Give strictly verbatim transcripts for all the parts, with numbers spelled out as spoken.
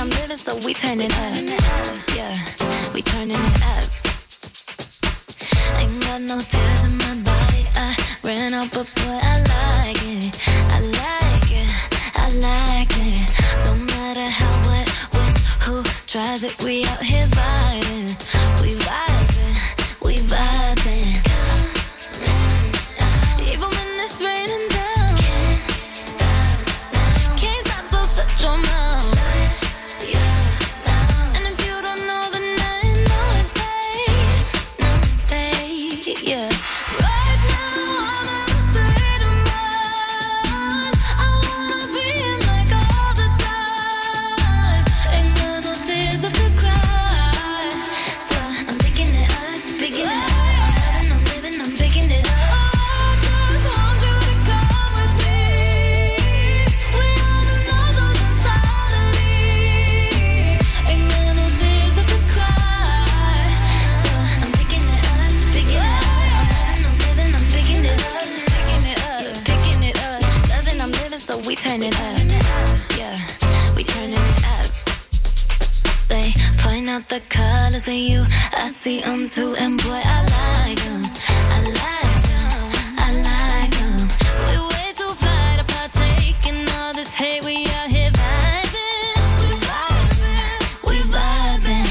I'm living, so we turn it up. Yeah, we turning it up. Ain't got no tears in my body. I ran up, but boy, I like it. I like it. I like it. Don't matter how, what, when, who tries it. We out here vibing. We vibing. We vibing. Even when it's raining down. Can't stop now. Can't stop, so shut your mouth. Shut your mouth. And if you don't know, then I know it, babe. No, babe, yeah. Right now, I'm in a state of mind. I wanna be in like all the time. Ain't got no tears left to cry. So I'm picking it up, picking it up. I'm loving, I'm living, I'm picking it up. I just want you to come with me. We on another mentality. Ain't got no tears left to cry. So I'm picking it up, picking it up. I'm loving, I'm living, I'm picking it up, picking it up, picking it up. Loving, I'm living, so we turn it up. Yeah, we turning it up. They point out the colors of you. I see them too, and boy, I like them. I like them. I like them. We way too fly to partake in all this hate. We out here vibing. We vibing. We vibing.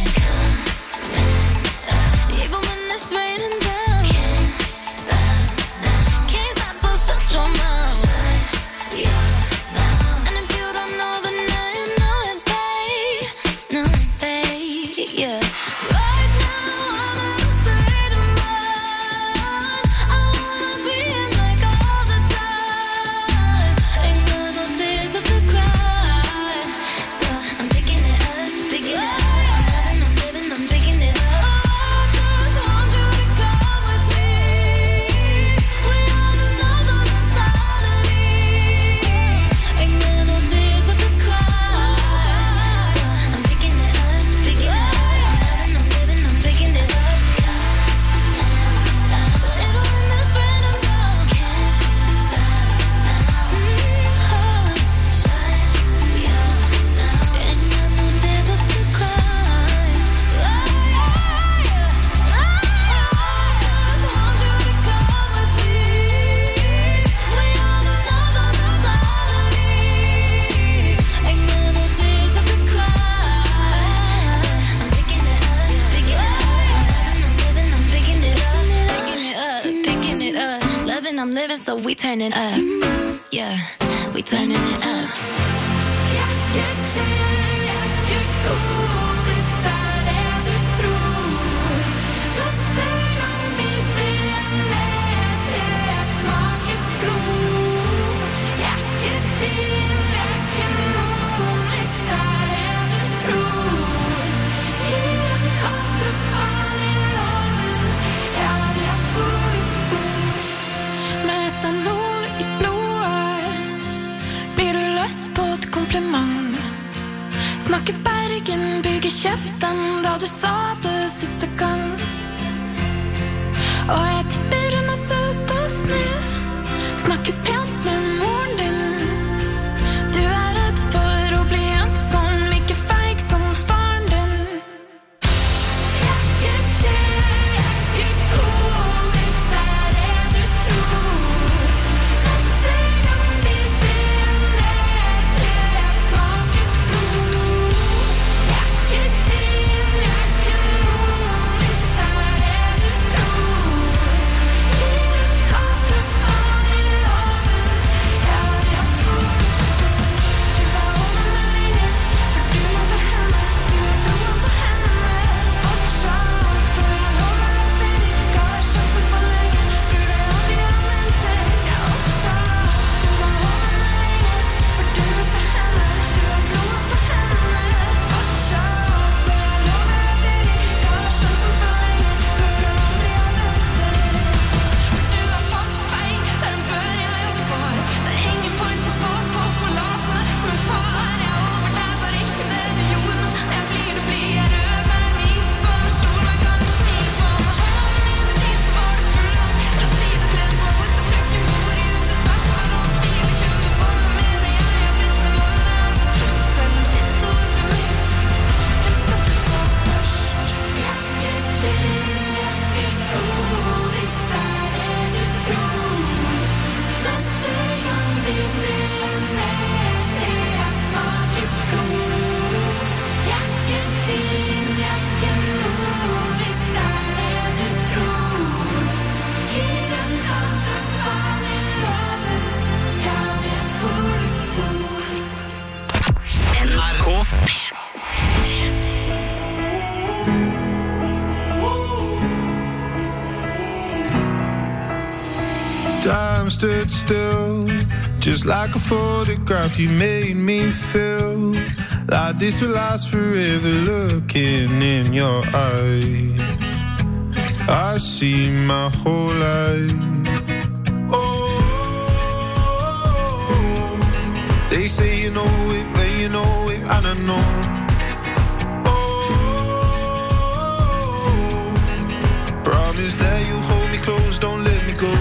Even when it's raining down. Can't stop now. Can't stop, so shut your mouth. Shut your mouth. And if you don't know, then I know it, babe. No, babe, yeah. Right now, I'm in a state of mind. I wanna be in like all the time. Ain't got no tears left to cry. So I'm picking it up, picking it up. I'm loving, I'm living, I'm picking it up. I just want you to come with me. We on another mentality. Ain't got no tears left to cry. So I'm picking it up, picking it up. I'm loving, I'm living, I'm picking it up. Even when it's raining down. Can't stop now. Shut your mouth. Ain't got no tears left to cry. I just want you to come with me. We on another mentality. Ain't got no tears left to cry. I'm picking it up, picking it up. I'm living, I'm picking it up, picking it up, picking it up. Loving, I'm living, so we turn it up. Yeah, we turning it up. Jag är chill, jag är cool. Visst är det du tror. Nästa gång vi delar det smakar blod. Jag är din, jag är mod. Visst är det du tror. I en gata fall i loven. Jag vet hvor du bor. Med etanol i blodet blir du løs på et kompliment. Snakker Bergen, bygger kjeften da du sa det siste gang. Og jeg tipper hun er søt og snill. Snakker pent med moren din. Du er redd for å bli ensom, like feig som faren din. Jeg er chill, jeg er cool. Hvis det er det du tror. Neste gang vi deler det smaker blod. Jeg er din, jeg er mod. Hvis det er det du tror. I en gata fall i loven. R K Time stood still, just like a photograph. You made me feel like this will last forever. Looking in your eyes, I see my whole life. Oh, they say you know it when you know it, and I know. Oh, promise that you hold me close, don't let me go.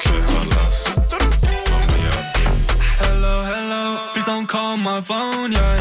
my phone, yeah.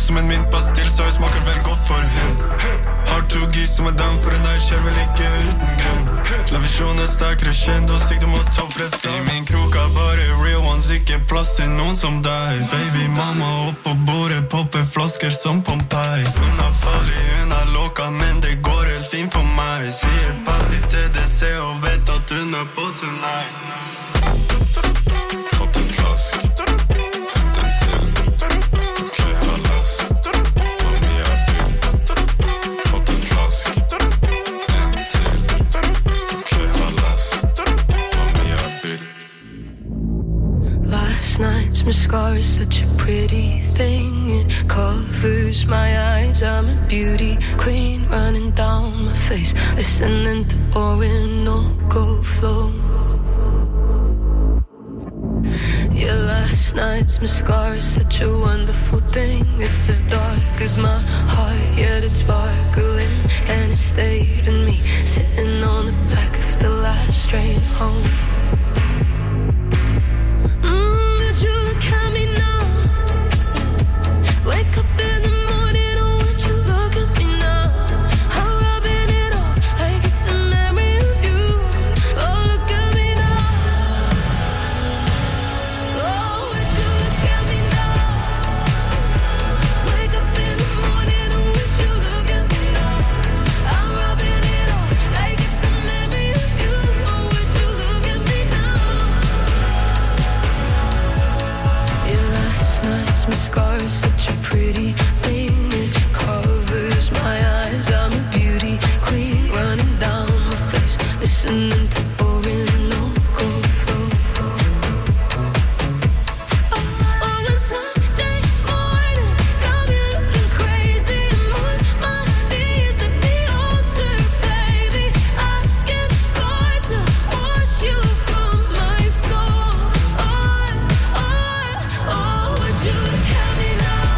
som en mintpastill, så jeg smaker vel godt for hund. Har to gis som er down for en night, skjer vel ikke uten grunn. La visjonen steg crescendo, sikte mot topprett fra. I min krok er bare real ones, ikke plass til noen som deg. Baby mamma opp på bordet, popper flasker som Pompeii. Hun er farlig, hun er låka, men det går helt fint for meg. Sier papi til D C og vet at hun er på tonight. Fått en flask, hent en til. Ok, hallas, hvor mye jeg vil. Fått en flask, en til. Ok, hallas, hvor mye jeg vil. Last night's mascara is such a pretty thing. It covers my eyes. I'm a beauty queen running down my face, listening to Orinoco flow. Yeah, last night's mascara is such a wonderful thing. It's as dark as my heart, yet it's sparkling. And it stayed in me, sitting on the back of the last train home. Mm, would you look at me now? Wake up in the morning, oh, would you look at me now? I'm rubbing it off like it's a memory of you. Oh, look at me now. Oh, would you look at me now? Wake up in the morning, oh, would you look at me now? I'm rubbing it off like it's a memory of you. Oh, would you look at me now? Yeah, last night's mascara is such a pretty thing. It covers my eyes. I'm a beauty queen running down my face, listening to Orinoco flow. Oh, oh, it's Sunday morning, got me looking crazy. My mind is at the altar, baby, asking God to wash you from my soul. Oh, oh, oh, would you look at me now?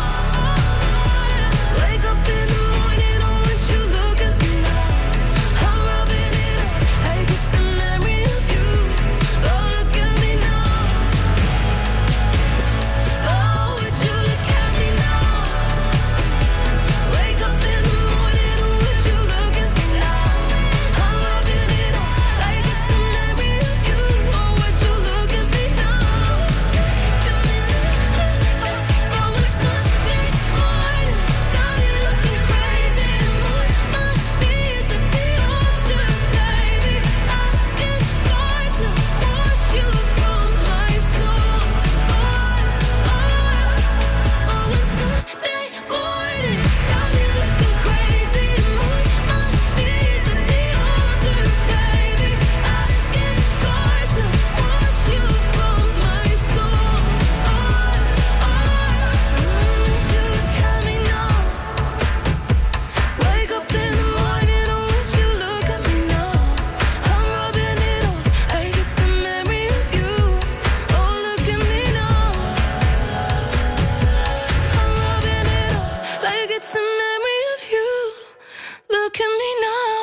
Wake up in the morning, oh, would you look at me now? I'm rubbing it off like it's a memory of you. Oh, look at me now. Oh, would you look at me now? Wake up in the morning, oh, would you look at me now? I'm rubbing it off like it's a memory of you. Oh, would you look at me now? Oh, it's Sunday morning, got me looking crazy. My mind is at the altar, baby, asking God to wash you from my soul. Oh, oh, oh, it's Sunday morning, got me looking crazy. My mind is at the altar, baby, asking God to wash you from my soul. Oh, oh, would you look at me now? Wake up in the morning, oh, would you look at me now? I'm rubbing it off like it's a memory of you. Oh, look at me now. I'm rubbing it off like it's a memory of you. Look at me now.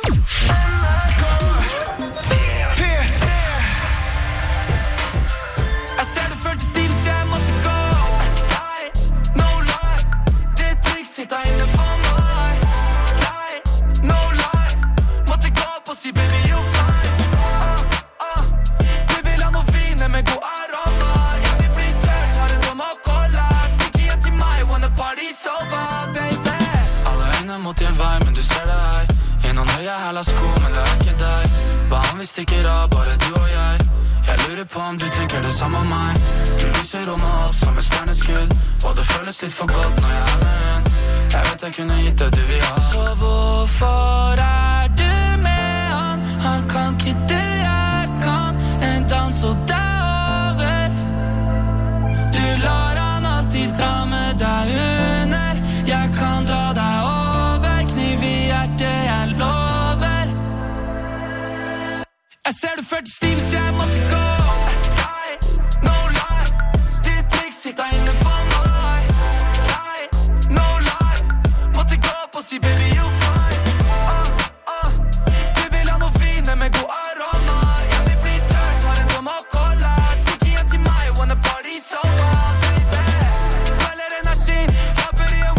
Jeg ser det følte stil, så jeg måtte gå. Fly, no lie. Ditt blikk sitter inne for meg. Fly, no lie. Måtte gå opp og si baby you fine. Ah, ah. Du vil ha noe fine med god aroma. Jeg vil bli tørt, har en dom og cola. Stikker hjem til meg, wanna party sofa, baby. Alle øyne mot din vei, men du ser det her. I noen høye hæla sko, men det er ikke deg. Hva om vi stikker av, bare du og jeg? Jeg lurer på om du tenker det samme om meg. Du lyser rommet opp som et stjerneskudd, og det føles litt for godt når jeg er med hun. Jeg vet jeg kunne gitt det du vil ha. Så hvorfor er du med han? Han kan ikke det jeg kan. En dans og det er over. Du lar han alltid dra med deg under. Jeg kan dra deg over. Kniv i hjertet, jeg lover. Jeg ser du følte stiv, så jeg måtte gå. Fly, no lie. Ditt blikk sitter inne for meg. Fly, no lie. Måtte gå opp og si baby you fine. Ah, ah. Du vil ha noe fine med god aroma. Jeg vil bli tørt, har en dom og cola. Stikker hjem til meg, wanna party sofa, baby. Føler energien, hopper i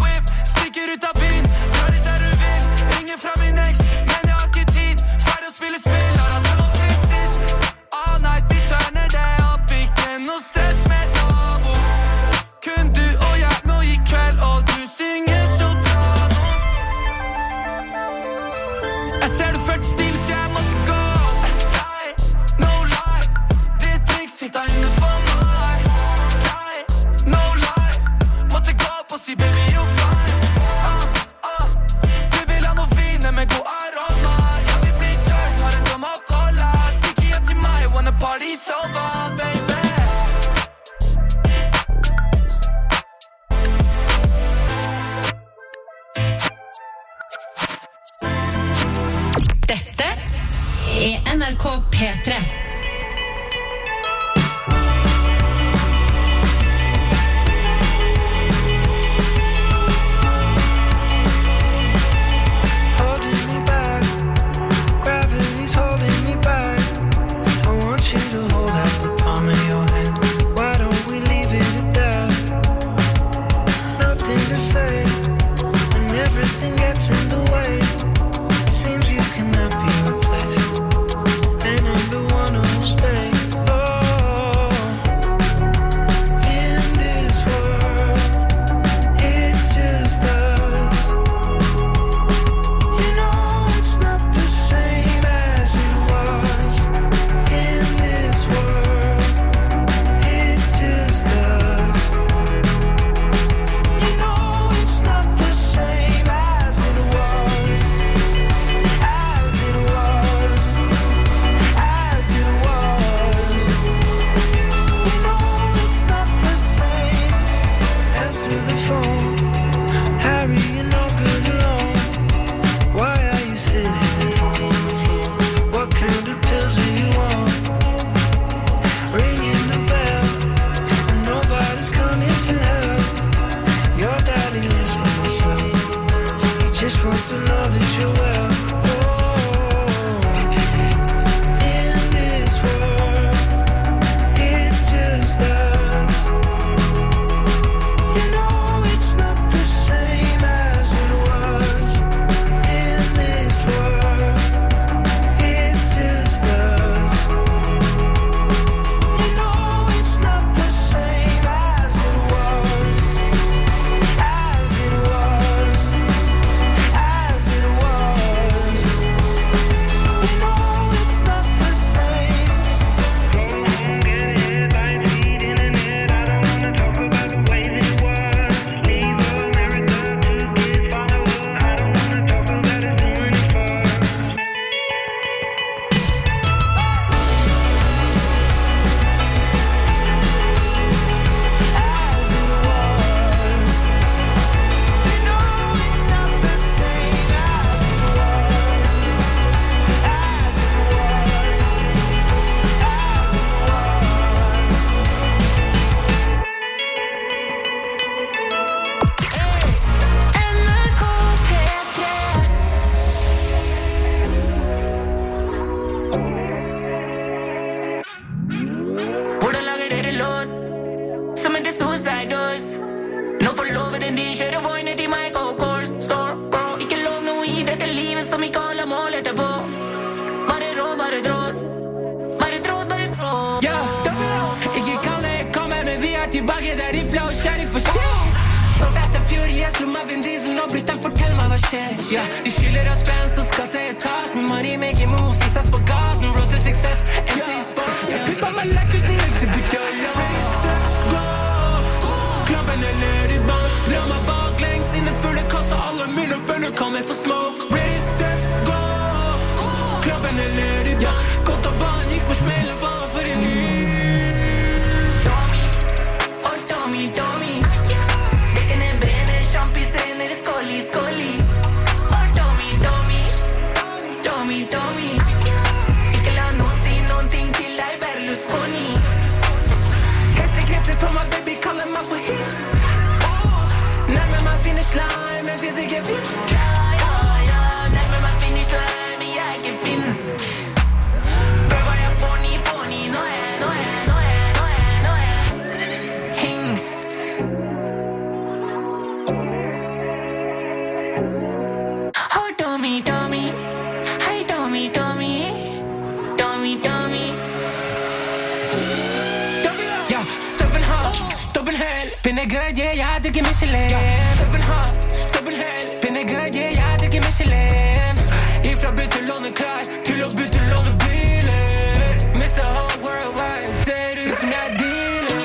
Dette er N R K P tre. Holding me back, gravity's holding me back. I want you to hold out the palm of your hand. Why don't we leave it at that? Nothing to say, when everything gets in the way. Seems you cannot be replaced, and I'm the one who'll stay. Oh, in this world, it's just us. You know it's not the same as it was. In this world, it's just us. You know it's not the same as it was. As it was. As it was. You know it's not the same. Answer the phone. Harry, you're no good alone. Why are you sitting at home on the floor? What kind of pills are you on? Ringing the bell, and nobody's coming to help. Your daddy lives by himself. He just wants to know that you're well. Oh, in this world, it's just us. You know it's not the same as it was. In this world, it's just us. You know it's not the same as it was. As it was. As it was. You know it's not the same. Go home, get headlines, feed internet. I don't wanna talk about the way that it was. Leave America to kids follow her. I don't wanna talk about us doing it first. As it was. You know it's not the same as it was. As it was. As it was. N R K P tre. Hvordan lager dere låt som heter Suicide Doors? Nå forlover den de kjører voinet i Michael Kors Store, bro. Ikke lov noe i dette livet som ikke alle mål etterpå. Bare rå, bare tråd. Bare tråd, bare tråd. Ja, ikke kall det komme, men vi er tilbake der i flow, kjæring for show. Så fast and furious, lo meg Vin Diesel, nå Britt, fortell meg hva skjer. Ja, de skylder oss spenn, så skatteetaten. Money making moves, de sass på gaten. Road to success, M T Sport. Jeg pipper meg lekk uten exhibitor. Gå, klubben er ned i barn. Drar meg baklengs, inne fulle kasser. Alle mine bønner kan jeg få smoke. Ready, set, go. Klubben er ned i barn. Godt av barn, gikk på smellen, faen for en ny. Tommy, oh Tommy, Tommy. Dekkene brenner, champis renner, skåli, skåli. Oh Tommy, Tommy. Tommy, Tommy. Ikke la noen si noen ting til deg, Berlusconi. Hestekrefter på meg, baby, kaller meg for hits. Nærmer meg finish line, men finnes ikke fisk. Ja, ja, ja, nærmer meg finish line, men jeg er ikke finsk. Før var jeg pony, pony, nå er jeg, nå er jeg, nå er jeg, nå er jeg, nå er jeg hingst. Oh, Tommy, Tommy. Hei, Tommy, Tommy. Tommy, Tommy. Ja, stubben hard, stubben hell. Pinne greie, jeg hadde ikke Michelin. Ja, stubben hard, stubben hell. Pinne greie, jeg hadde ikke Michelin. Ifra bytte låne klær til å bytte låne biler. Mister whole worldwide, ser ut som jeg dealer.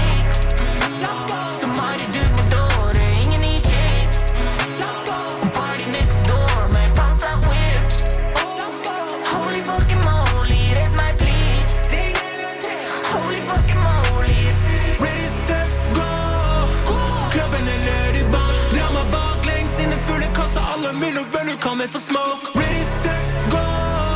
Som har det du på dåret, ingen i kjek. Party next door med pansa whip. Holy fucking moly, redd meg please. Holy fucking moly. Ready, set, go. Klubben er ned i barn. Drar meg baklengs, inne fulle kasser. Alle mine venner kan jeg få smoke. Ready, set, go.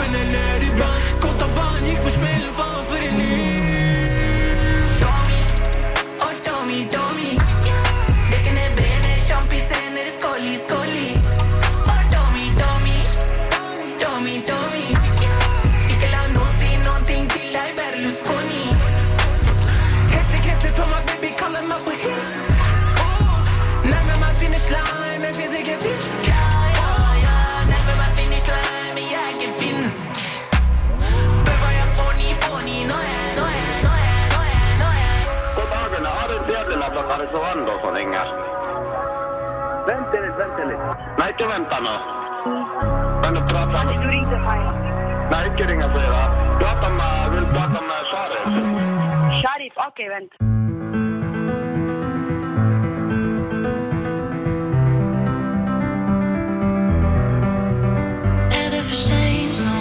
henne ner ibland. Gått av barn, gick på smällen fan för en ny. Domi, oh Domi, Domi. Däcken är bränner, champisen är det skåli, skåli. Oh Domi, Domi, Domi, Domi. Inte la någonsin någonting till dig Berlusconi. Hästekräfter, Toma baby, kallar man för hits. Närmare man finish line, men finns ingen fisk. Närmare man finish line, men jag är finsk. För vad jag boni, boni, noja, noja, noja, noja, noja. God dagen, har du fjällen att Karis och Anders som ringer? Vänta lite, vänta lite. Nej, inte vänta nu. Men du pratar med... Du ringde mig. Nej, inte ringa sig då. Prata med, vill prata med Sharif. Sharif, okej, vänta. Är det för sent nå?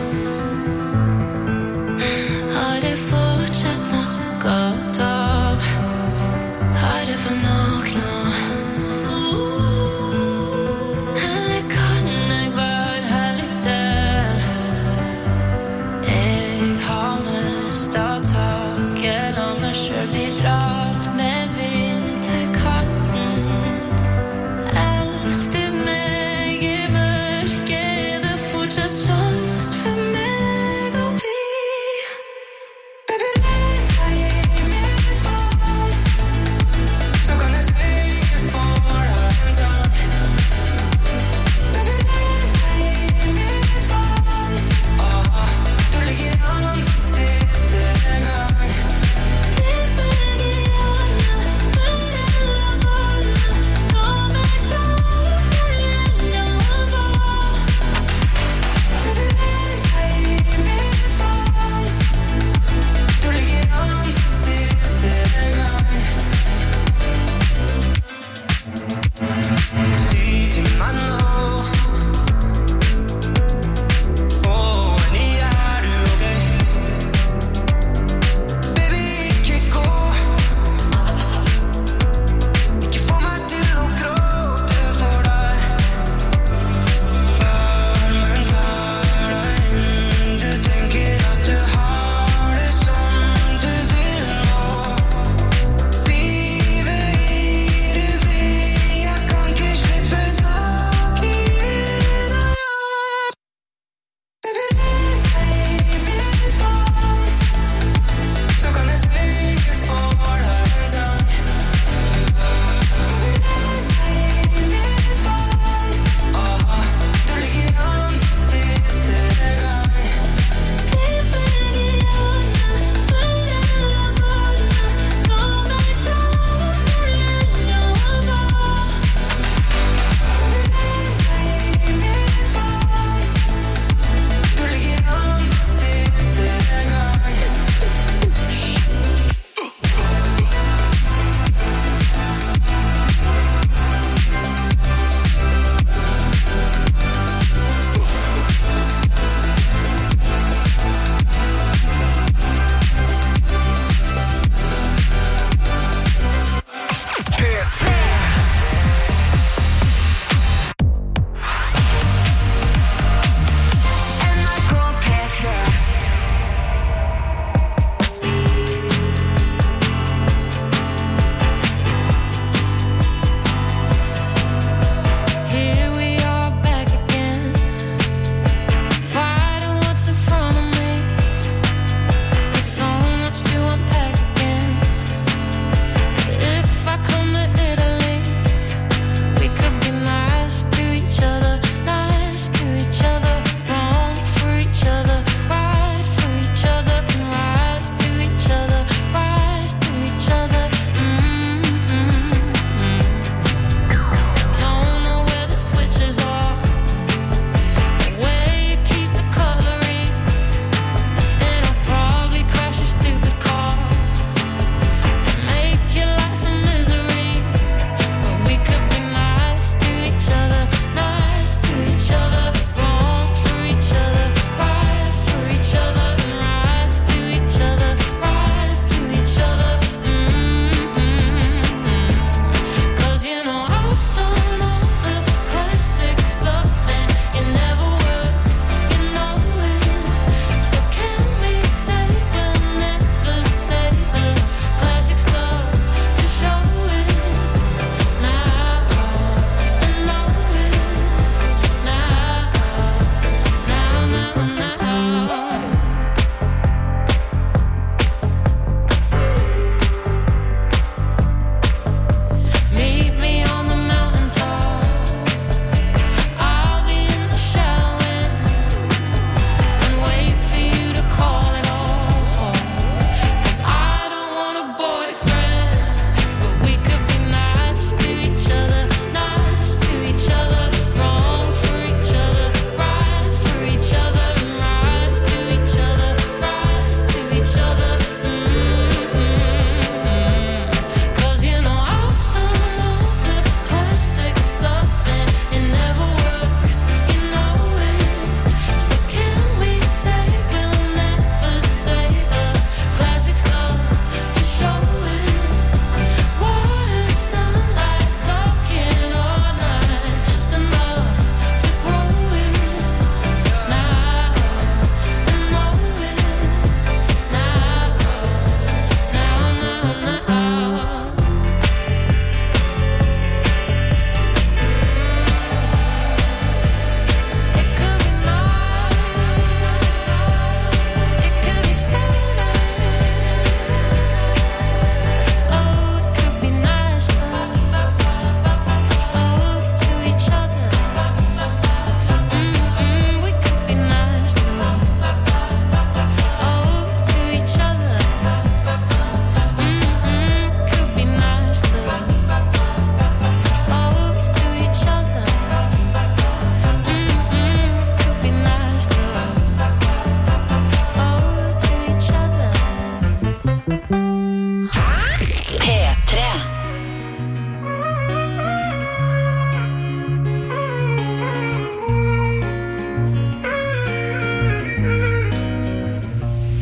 Har det fortsatt något av? Har det for nok nå? Eller kan jeg være her litt til? Jeg har mistet taket, la meg selv bli dratt med vind til kanten. Elsk du meg i mørket, er det fortsatt sjans for meg å bli? Baby, let meg i min fall, så kan jeg springe foran deg. Baby, let meg i min fall, ah, du ligger an siste gang. Grip meg i hånda, før jeg la vannet, ta meg fra deg gjennom vår. Baby, let meg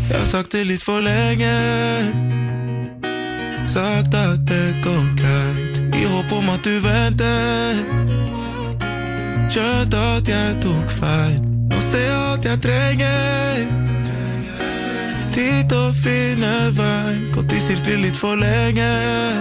Jeg har sagt det litt for lenge, sagt at det går greit, i håp om at du venter. Skjønt at jeg tok feil, nå ser jeg at jeg trenger tid å finne veien, gått i sirkler litt for lenge.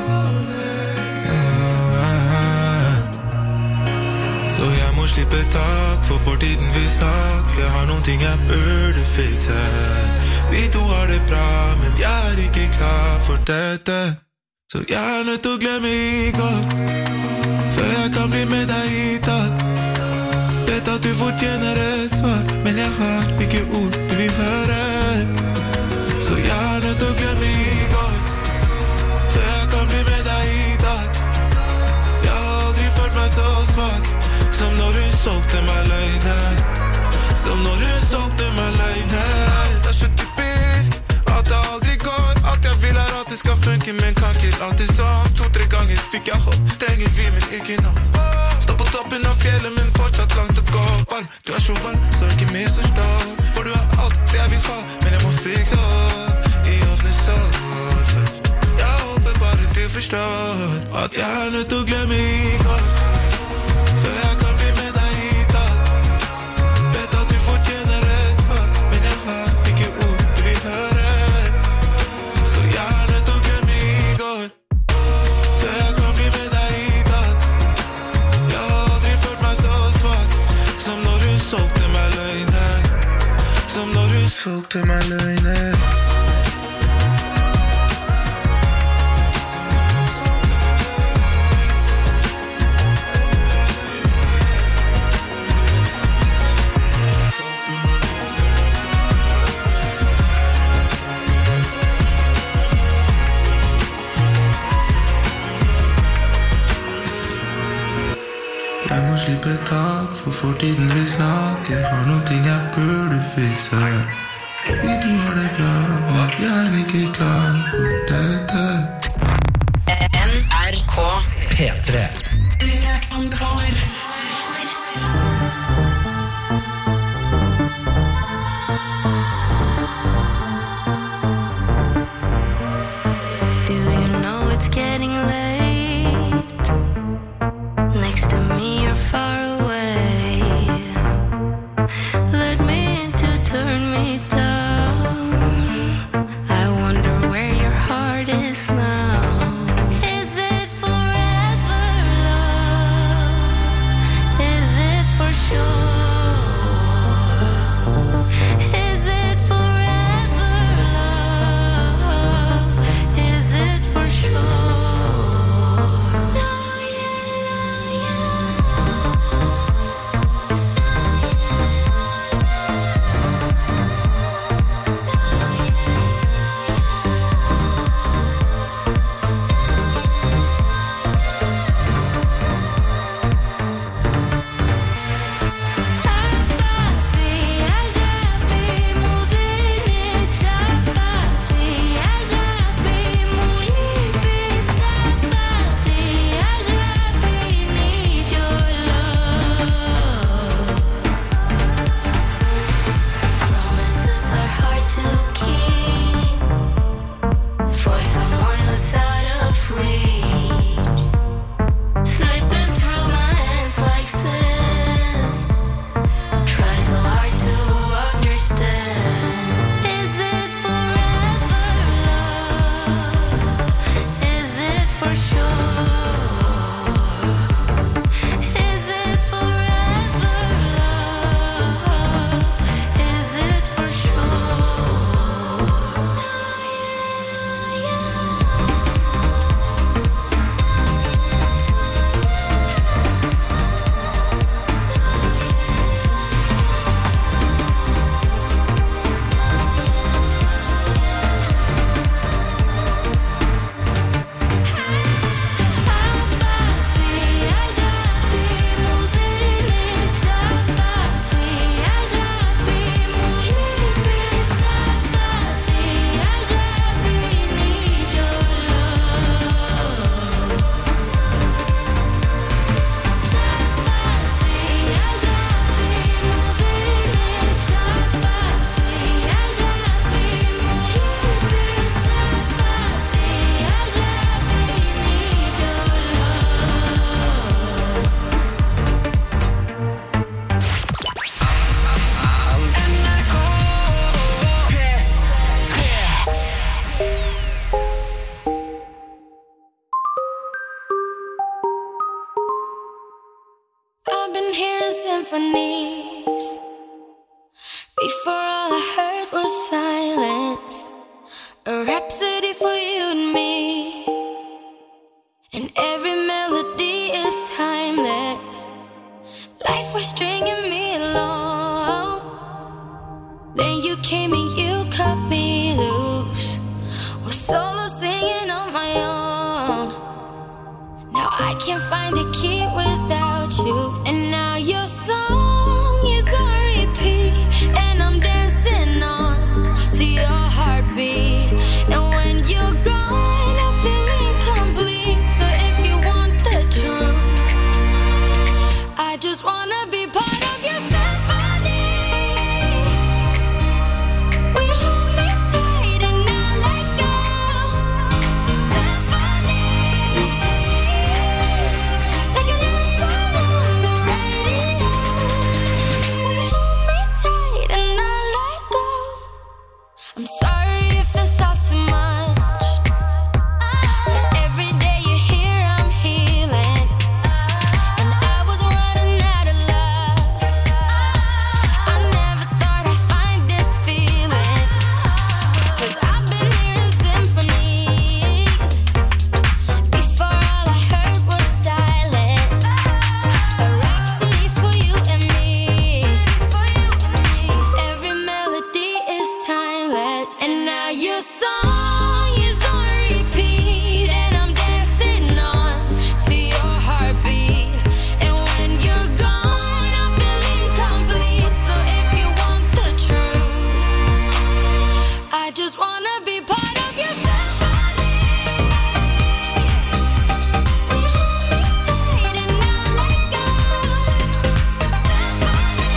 Så jeg må slippe tak, for fortiden vi snakker, har noen ting jeg burde fikse. Vi to har det bra, men jeg er ikke klar for dette. Så jeg er nødt til å glemme i går, før jeg kan bli med deg i dag. Vet at du fortjener et svar, men jeg har ikke ord du vil høre. Så jeg er nødt til å glemme i går, før jeg kan bli med deg i dag. Jeg har aldri følt meg så svak, som når hun solgte meg løgner. Som når hun solgte meg løgner. Det er så typisk at det aldri går. Alt jeg vil er at det skal funke, men kan ikke alltid sånn. To-tre ganger fikk jeg håp, trenger vi, men ikke nå. Stå på toppen av fjellet, men fortsatt langt å gå. Varm, du er så varm, så ikke misforstå. For du har alt det jeg vil ha, men jeg må fikse opp i åpne sår først. Jeg håper bare du forstår at jeg er nødt til å glemme i går, før jeg kan bli med deg i dag. Vet at du fortjener et svar, men jeg har ikke ord du vil høre. Så jeg er nødt til å glemme i går, før jeg kan bli med deg i dag. Jeg har aldri følt meg så svak, som når hun solgte meg løgner. Som når hun solgte meg løgner. Jeg må slippe tak, for fortiden vi snakker, har noen ting jeg burde fikse. Vi to har det bra, men jeg er ikke klar for dette. N R K P tre. Urørt anbefaler. Do you know it's getting late? Next to me you're far away. Let me in to turn me down. I wonder where your heart is now. Is it forever love? Is it for sure? Is it forever love? Is it for sure? all I heard was silence. A rhapsody for you and me. And every melody is timeless. Life was stringing me along. Then you came and you cut me loose. Was solo singing on my own. Now I can't find the key without you. And now your song is on repeat. And I'm dancing on to your heartbeat. And when you're gone, I feel incomplete. So if you want the truth, I just wanna be part of your symphony. We hold me tight and not let go. Symphony, like a love song on the radio. We hold me tight and not let go. I'm sorry if it's all too much, but every day you're here, I'm healing. And I was running out of luck. I never thought I'd find this feeling. 'Cause I've been hearing symphonies. Before all I heard was silence. A rhapsody for you and me. And every melody is timeless. And now your song is on repeat. And I'm dancing on to your heartbeat. And when you're gone, I feel incomplete. So if you want the truth, I just wanna be part of your symphony. We hold me tight and not let go. Symphony,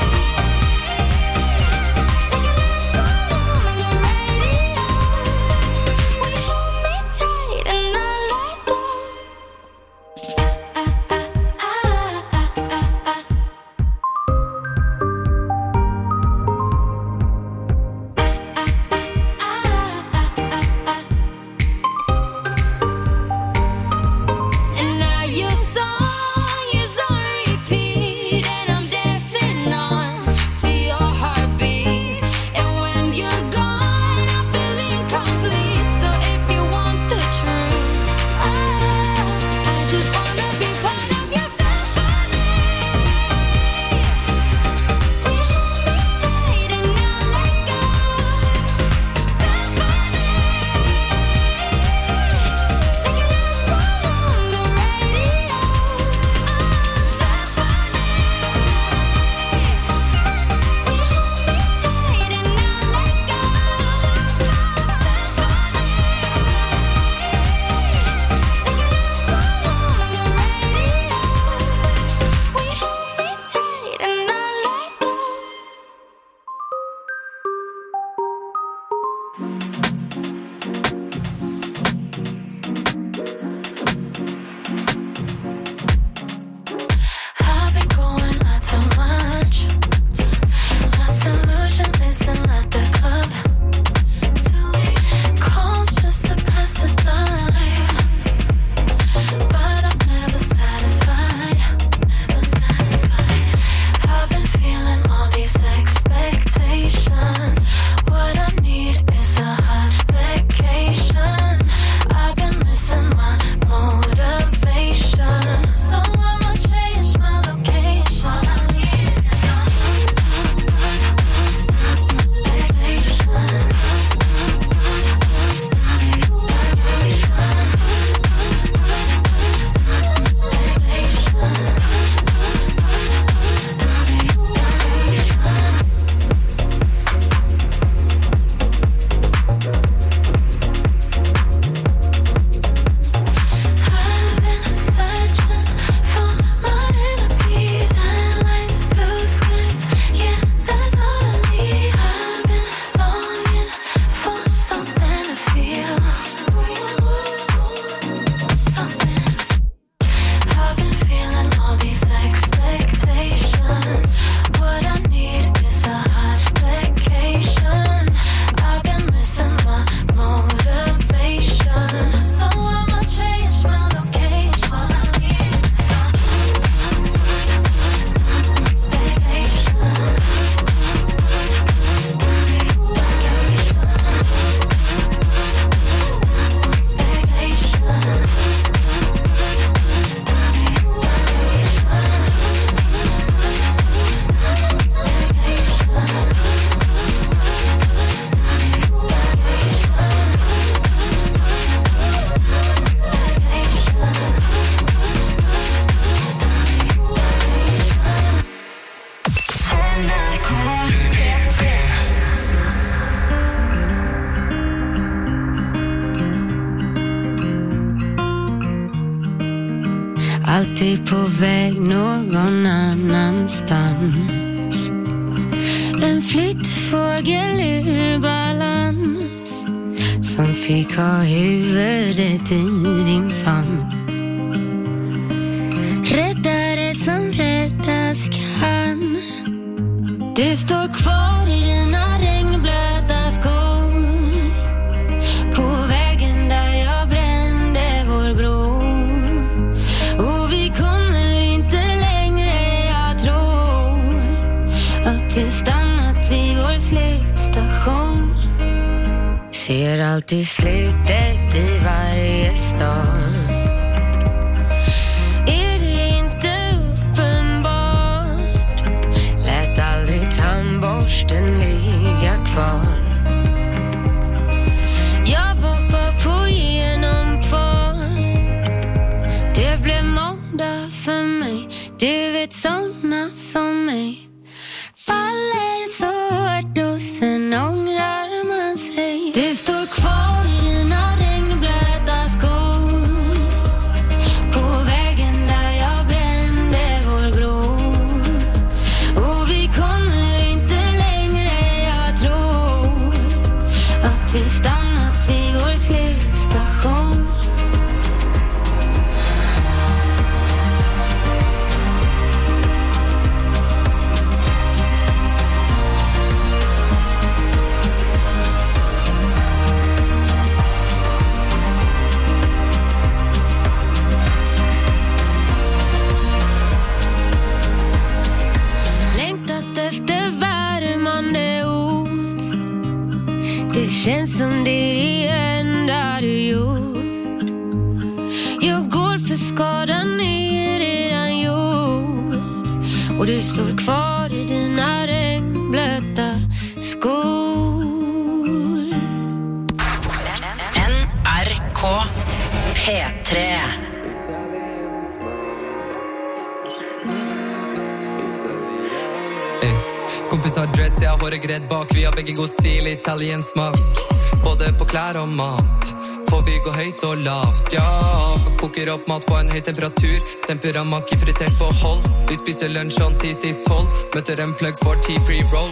like a love song on the radio. We hold me tight and not let go. Ah, ah, ah, ah, ah, ah. And now your song is on repeat. And I'm dancing on to your heartbeat. And when you're gone, I feel incomplete. So if you want the truth, I just wanna be part of your symphony. We hold me tight and not let go. Symphony, like a love song on the radio. Symphony, we hold me tight and not let go. Symphony, like a love song on the radio. We hold me tight and not let go. I've been going on too much. My solution isn't at the club. Two calls just to pass the time, but I'm never satisfied. Never satisfied. I've been feeling all these expectations. What I need is a alltid på väg någon annanstans. En flyttfågel ur balans som fick ha huvudet i din famn. Räddare som räddas kan. Du står kvar i dina regnblöta skor på vägen där jag brände vår bro. Och vi kommer inte längre, jag tror att vi stannat vid vår slutstation. Ser alltid slutet i varje stad. Är det inte uppenbart? Lät aldrig tandborsten ligga kvar. Jag var bara på genomfart. Det blev måndag för mig. Du vet såna som mig faller så hårt och sen ångrar man sig. Du står kvar i dina regnblöta skor på vägen där jag brände vår bro. Och vi kommer inte längre, jag tror att vi stannat vid vår slutstation. Känns som det är det enda du gjort. Jag går för skadan är redan gjord. Och du står kvar i dina regnblöta skor. N R K P tre. Kompisar dreads, jag har håret grädd bak. Vi har bägge god stil, italiensk smak. Både på klär och mat. Får vi gå höjt och lavt, ja. Koker upp mat på en hög temperatur. Tempera maki fritert på håll. Vi spiser lunch från tio till tolv. Möter en plugg för tea pre-roll.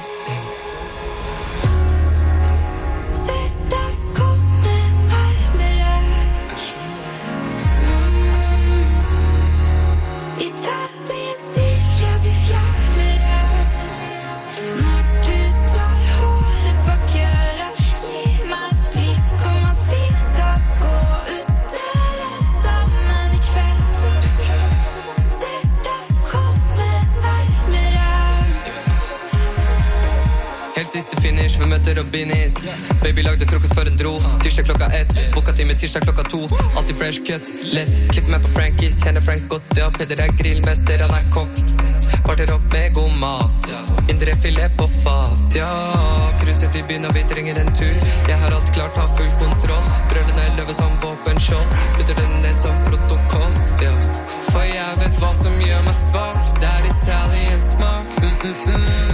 Siste finish, vi möter Robinis. Baby lagde frokost för en dro. Tisdag klocka ett, boka tid med tisdag klocka två. Alltid fresh cut, lätt. Klipp med på Frankies, känner Frank gott. Ja, Peter är grillmäster, han är kock. Parter upp med god mat. Indre filet på fat, ja. Kruset i byn och vi tränger en tur. Jag har allt klart, har full kontroll. Bröderna är löver som vapenskjold. Putter den ner som protokoll, ja. För jag vet vad som gör mig svag. Det är Italien smak, mm, mm, mm.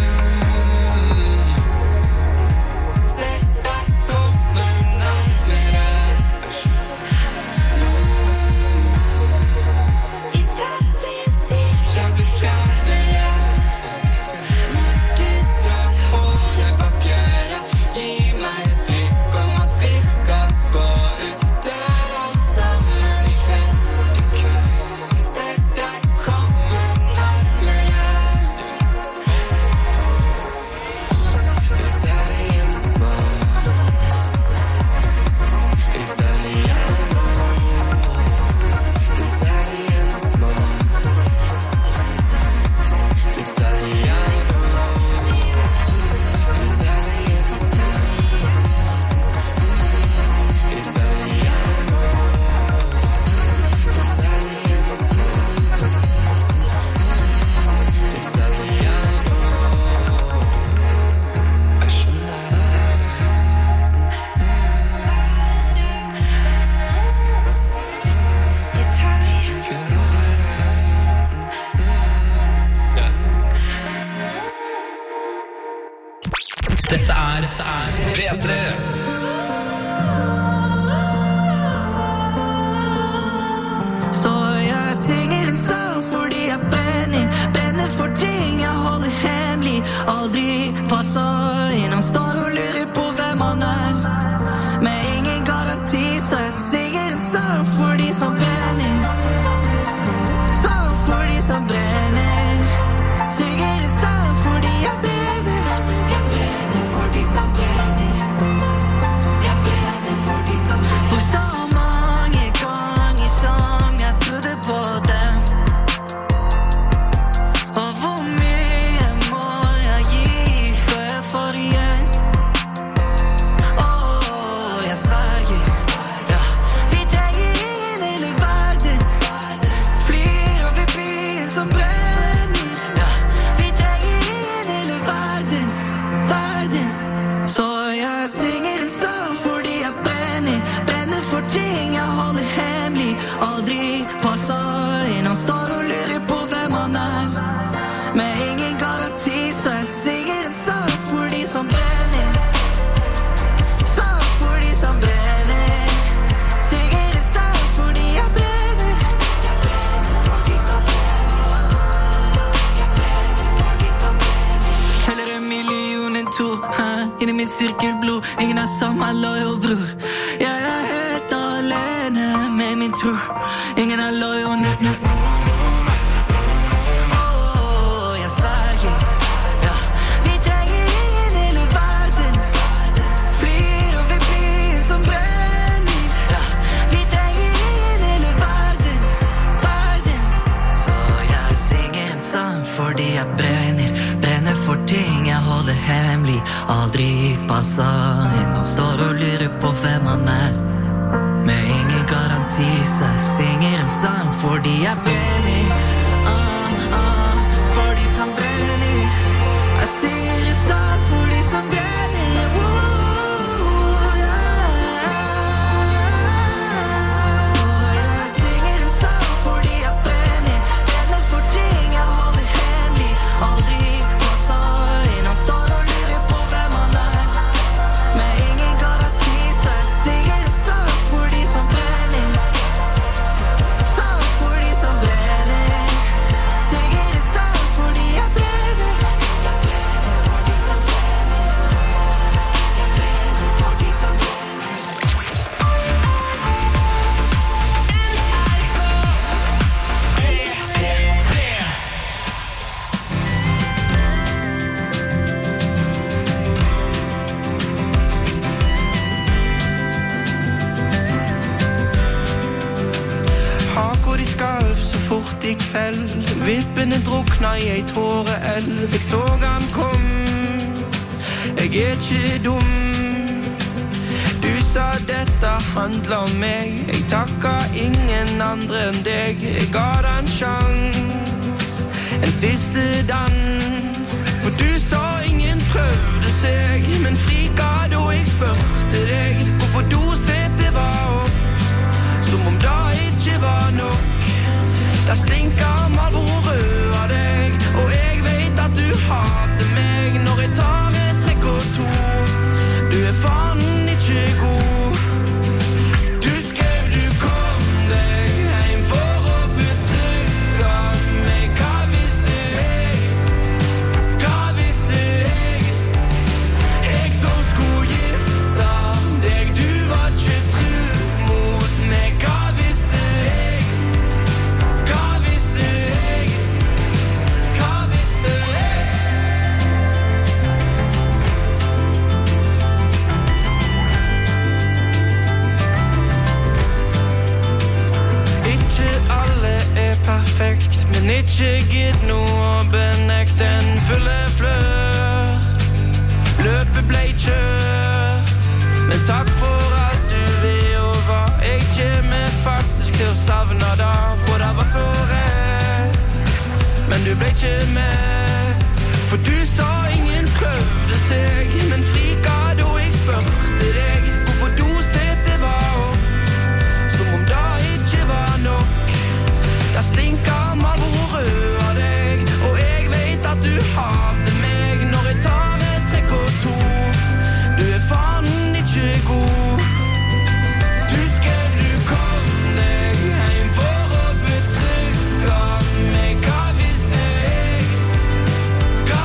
Detta är, detta är P tre. Så jag singing holder hemmelig. Aldri passer inn. Han står og lurer på hvem han er. Med ingen garanti, så jeg synger en sang for de som brenner. Sang for de som brenner. Synger en sang for de jeg brenner. Jeg brenner for de som brenner. Jeg brenner for de som brenner. For så mange ganger som jeg trodde på dem. Og hvor mye må jeg gi før jeg får igjen? Åh, jeg sverger. Ja, vi trenger ingen hele verden. Flyr over byen som brenner. Ja, vi trenger ingen hele verden. Verden. Så jeg synger en sang fordi jeg brenner. Brenner for ting jeg holder hemmelig. Aldri passer inn. Han står og lurer på hvem han er. Med ingen garanti, så jeg synger en sang for de som brenner. Sang for de som brenner. Synger en sang fordi jeg brenner. Jeg brenner for de som brenner. Jeg brenner for de som brenner. Heller en million enn to, hæ? Inni mitt sirkelblod. Ingen er samme loyal bror. Jeg er helt alene med min tro. Ingen er loyal nu, nu. Åh, jeg sverger. Ja, vi trenger ingen hele verden. Flyr over byen som brenner. Ja, vi trenger ingen hele verden. Verden. Så jeg synger en sang fordi jeg brenner. Brenner for ting jeg holder hemmelig. Aldri passer inn. Han står og lurer på hvem han er. Med ingen garanti, så jeg synger en sang fordi jeg brenner. Ah, ah, for de som brenner. Jeg synger en sang for de som brenner. Woo, yeah. Så jeg synger en sang fordi jeg brenner. Brenner for ting jeg holder hemmelig. Aldri passer inn. Han står og lurer på hvem han er. Med ingen garanti, så jeg synger en sang for de som brenner. Sang for de som brenner. Synger en sang fordi jeg brenner. Jeg brenner for de som brenner. Jeg brenner for de som brenner. Haker de skalv så fort i kveld. Vippene drukna i ei tåreelv. Jeg så han kom. Jeg er ikke dum. Du sa dette handler om meg. Jeg takka ingen andre enn deg. Jeg ga deg en sjans, en siste dans. For du sa ingen prøvde seg, men frika da jeg spurte deg hvorfor dosetet var opp. Som om det ikke var nok. Det stinker Marlboro rød av deg. Og jeg vet at du hater meg når jeg tar et trekk og to. Du er faen ikke god. Du skrev du kom deg hjem for å betrygge meg. Hva visste jeg? Hva visste jeg? Jeg som skulle gifte deg. Du var ikke tru mot meg. Hva visste jeg? Hva visste jeg? Hva visste jeg? Ikke alle er perfekt, men ikke gitt noe å benekte. En fulle flørt, løpet ble kjørt. Men takk for at du vil og var. Jeg kommer faktisk til å savne deg, for det var så rett. Men du ble ikke mett, for du sa ingen prøvde seg. Men frika da jeg spurte deg hvorfor dosetet var opp. Som om det ikke var nok. Det stinker Marlboro rød av deg. Og jeg vet at du hater meg når jeg tar et trekk og to. Du er faen ikke god. Du skrev du kom deg hjem for å betrygge meg. Hva visste jeg? Hva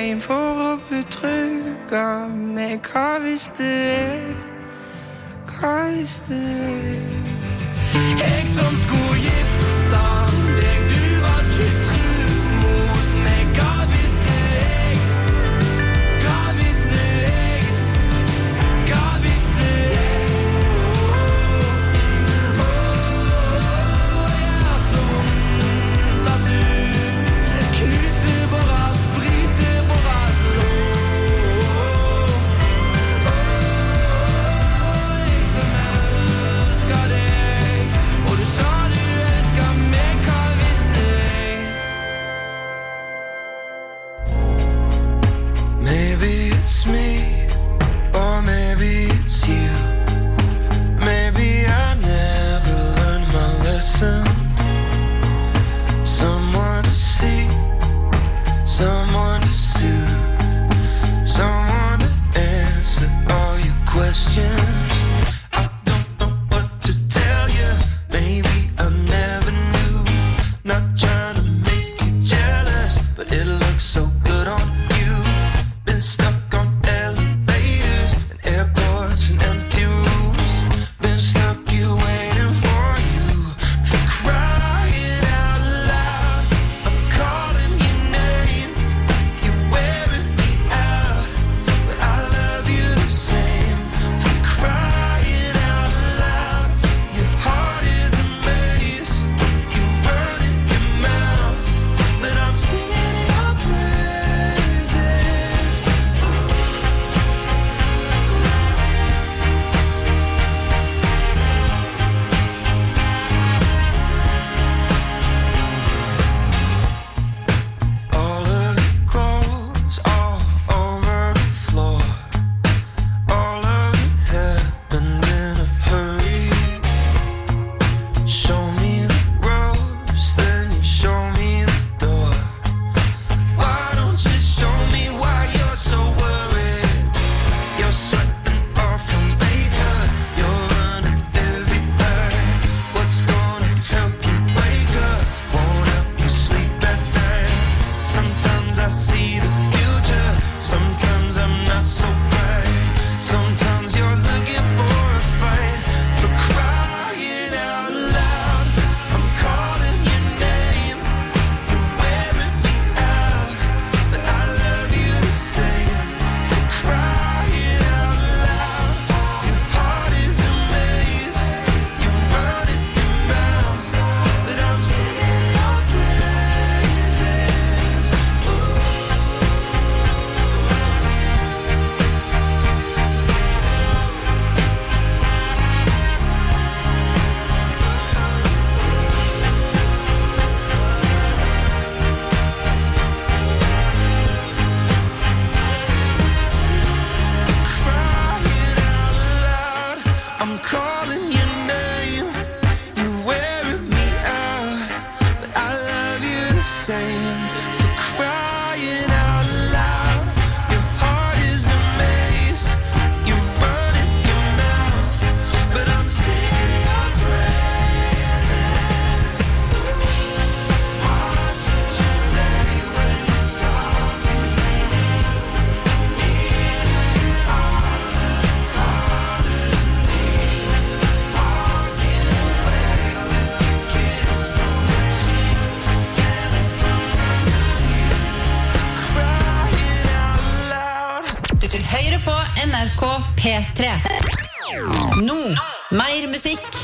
en for at betrygge. Men hva hvis det er, hva hvis det er jeg som skulle gifte deg, du var ikke tru mot meg. Hva hvis det er, hva hvis det er, hva hvis det er. Åh, jeg er så vondt at du knuser våras, bryter våras lov. Åh, jeg som elsker deg, og du sa du elsker meg, hva visste jeg? Maybe it's me, or maybe it's you. Maybe I never learned my lesson. Someone to see, someone to soothe, someone to answer all your questions. I don't know what to tell you. Maybe I never knew. Not trying to make you jealous, but it looks so good on you. Been stuck on elevators and airports and empty rooms. Been stuck you waiting for you for crying out loud. I'm calling your name, you're wearing me out, but I love you the same. For crying out loud, your heart is a maze. You run in your mouth, but I'm singing your praises. All of your clothes all over the floor. All of it happened in a hurry. Show me the ropes, then you show me the door. Why don't you show me why you're so worried? You're sweating off from makeup, you're running everywhere. What's gonna help you wake up? Won't help you sleep at night. Sometimes I see the future, sometimes I'm not so bright. Sometimes you're looking for a fight. For crying out loud, I'm calling your name. You're wearing me out, but I love you the same. For crying out loud, your heart is a maze. You run in your mouth, but I'm singing your praises. Crying out loud, I'm calling your name. You're wearing me out, but I love you the same. For crying out loud, your heart is a maze. You run in your mouth, but I'm singing your praises. Watch what you say when you're talking. Du til høyre på N R K P tre. Nå, mer musikk.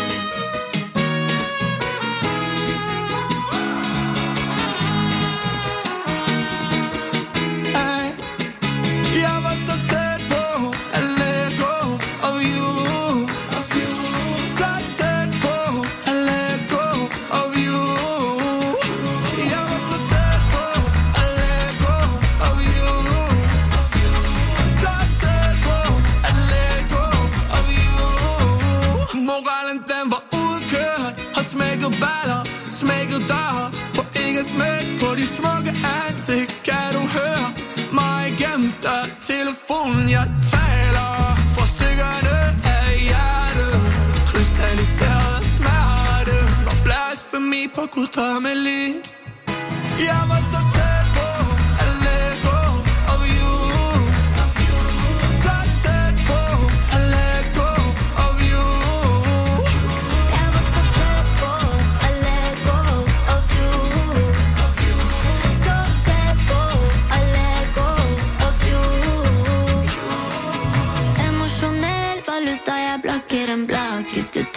Ey, jeg var så tæt på at let go of you. Så tæt på at let go of you. Jeg var så tæt på at let go of you. Så tæt på at let go of you. Moralen den var udkørt, har smækket baller, smækket døre. For ikke smæk på de smukke ansigt. Kan du høre mig igennem der telefonen jeg taler? For stykkerne af hjertet, krystalliseret smerte. Var blasfemi på guddommelig. Jeg var så tæt på at let go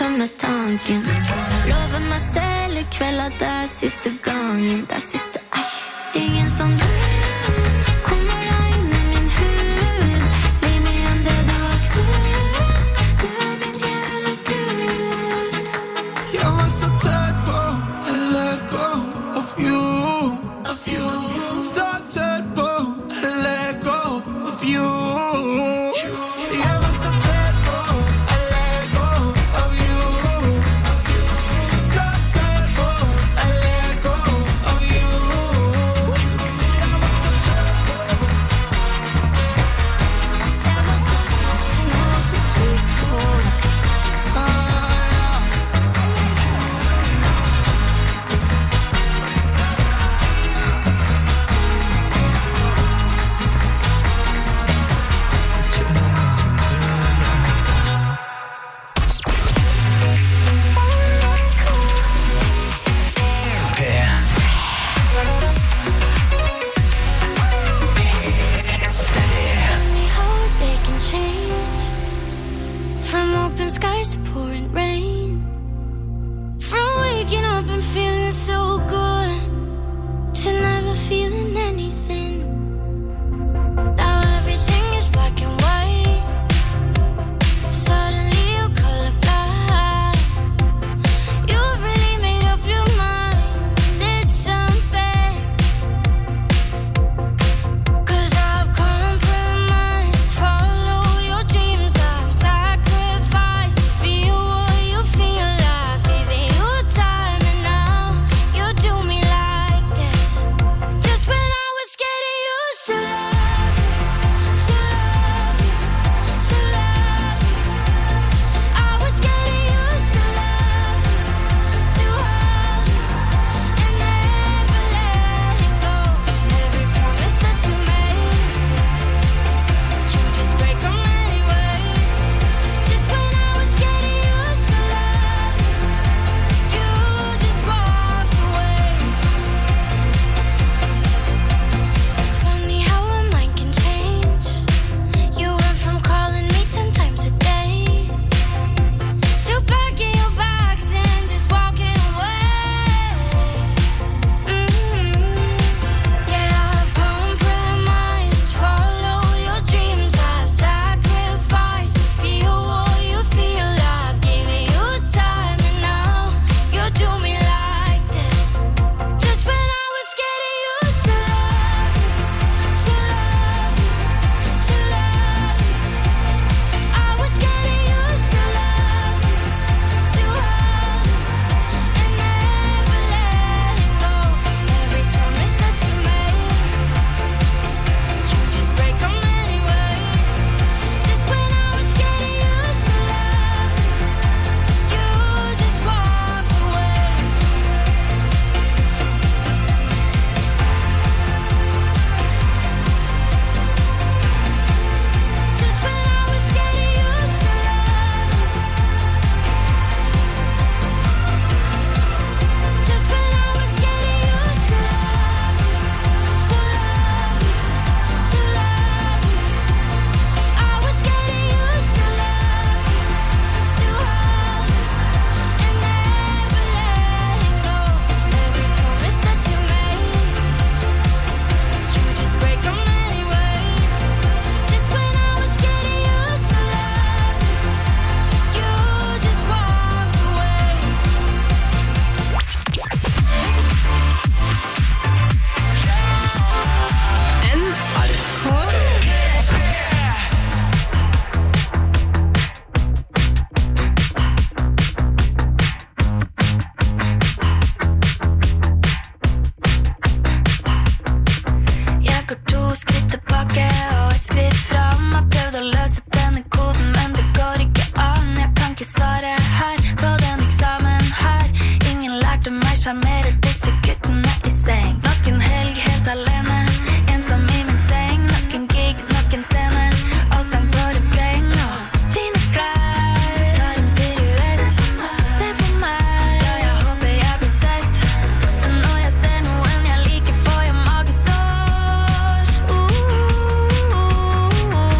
tømme tanken. Lover meg selv I kveld at det er siste gangen. Det er siste, ei. Ingen som du kommer deg inn I min hud. Liv meg igjen det du har knust. Du er min djevle gud. Jeg var så tæt på å let go of you, of you. Så tæt på å let go of you. Jeg var så tæt på å let go of you, så tæt på å let go of you. Jeg var så tæt på. Jeg var så, jeg var så tæt på. Funny how a day can change. From open skies to pouring rain. From waking up and feeling so good to never feeling anything. Now everything is black and white. Suddenly you color black. You've really made up your mind. It's unfair. 'Cause I've compromised. Follow your dreams. I've sacrificed to feel what you feel. I've given you time and now you do me like this. Just when I was getting used to love you, to love you, to love you. I was getting used to love you, to hold you and never let it go. Every promise that you made, you just break them anyway. Just when I was getting used to love you, you just walked away. It's funny how a mind can change. You went from calling me ten times a day to packing your bags and just walking away. Mm-hmm. Yeah, I've compromised. Follow your dreams. I've sacrificed to feel what you feel. I've given you time and now you do me like this. Just when I was getting used to love you, to love you, to love you. I was getting used to love you, to hold you and never let it go. Every promise that you made, you just break them anyway. Just when I was getting used to love you, you just walked away. Just when I was getting used to love you, just when I was getting used to love you, to love you, to love you. I was getting used to love you, to hold you and never let it go. Every promise that you made, you just break them anyway. Just when I was getting used to love you, you just walked away. N R K. Jeg går to skritt tilbake og et skritt fram. Har prøvd å løse denne koden, men det går ikke an. Jeg kan ikke svare her på den eksamen her. Ingen lærte meg sjarmere disse guttene i seng. Nok en helg helt alene, ensom i min seng. Nok en gig, nok en scene, og sang på refreng. Og fine klær, tar en piruett. Se på meg, og jeg håper jeg blir sett. Men når jeg ser noen jeg liker, får jeg magesår. Uh, uh, uh, uh.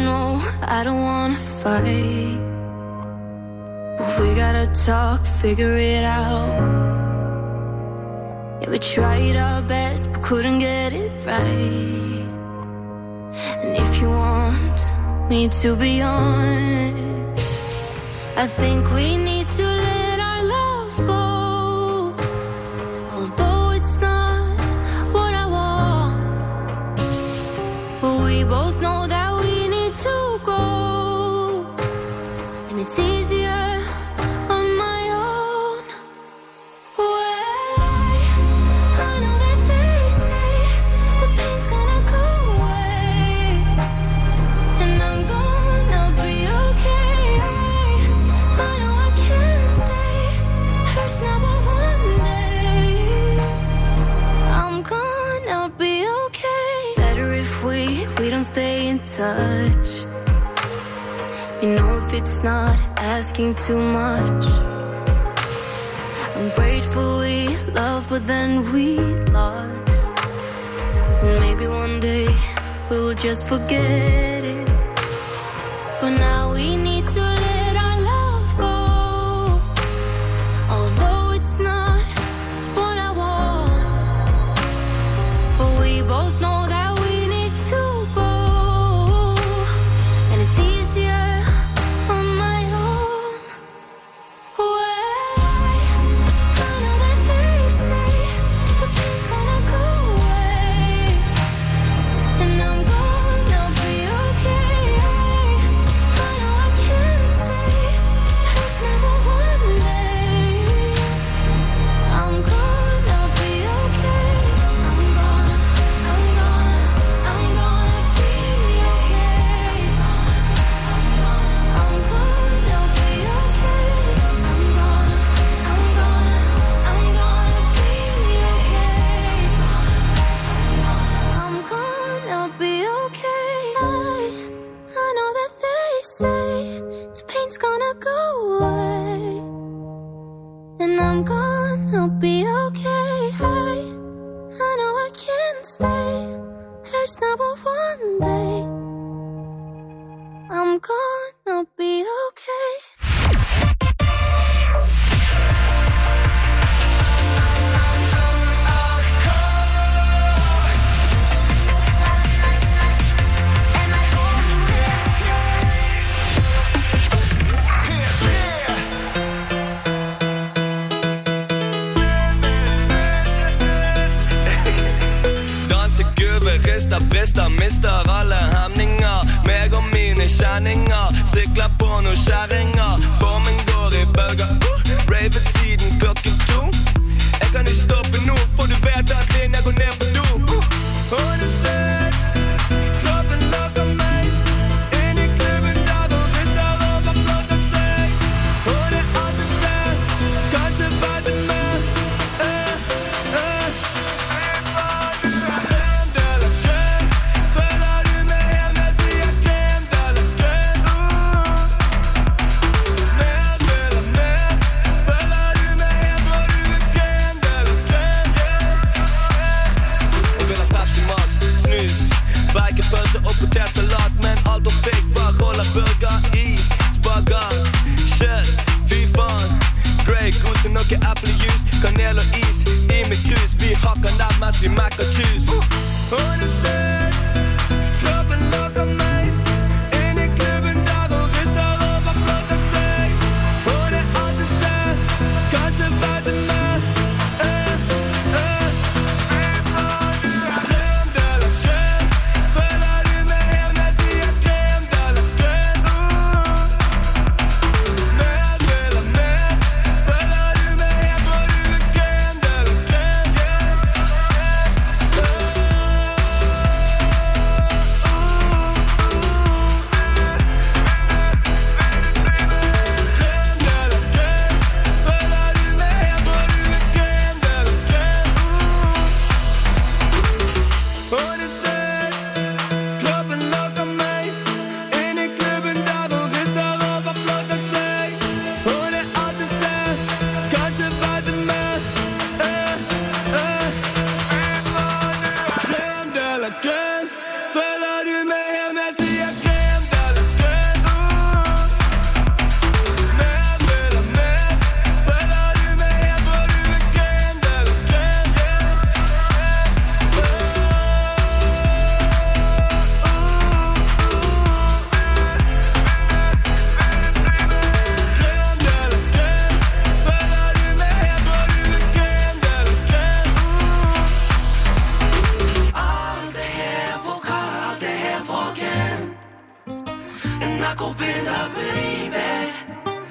know I don't wanna fight, but we gotta talk, figure it out. Yeah, we tried our best, but couldn't get it right. And if you want me to be honest, I think we need to let our love go. Although it's not what I want, but we both know that we need to grow. And it's easier on my own. Well, I, I know that they say the pain's gonna go away, and I'm gonna be okay. I, I know I can stay. Hurts now, but one day I'm gonna be okay. Better if we we don't stay in touch. You know, if it's not asking too much. I'm grateful we loved, but then we lost. And maybe one day we'll just forget it. But now we need to let our love go. Although it's not what I want, but we both know that we need to grow. And it's easier on my own. Well, I, I know that they say the pain's gonna go away, and I'm gonna be okay. I know I can stay. Hurts never one day. I'm gonna be okay. I'm gonna, I'm gonna, I'm gonna be okay. I'm gonna, I'm gonna be okay. I'm gonna, I'm gonna, I'm gonna be okay. I'm gonna be okay. I, I know that they say the pain's gonna go away, and I'm gonna be okay. I, I know I can stay. Hurts now, but one day I'm gonna be okay. Danser gubbe, rister, brister, mister alle hemninger. Meg og mine kjenninger, sykler på noen kjæringer. Formen går i bølger, uh, ravet siden klokken to. Jeg kan ikke stoppe nå, for du vet at linja går ned på do. uh. Og du ser, kroppen lager meg inn i klubben der og rister over flott av seg. Og det er alt du ser, kanskje vet du mer. eh, eh. Krem de la crème, føler du meg hjem, jeg sier krem de la crème. uh. Nakopenda, baby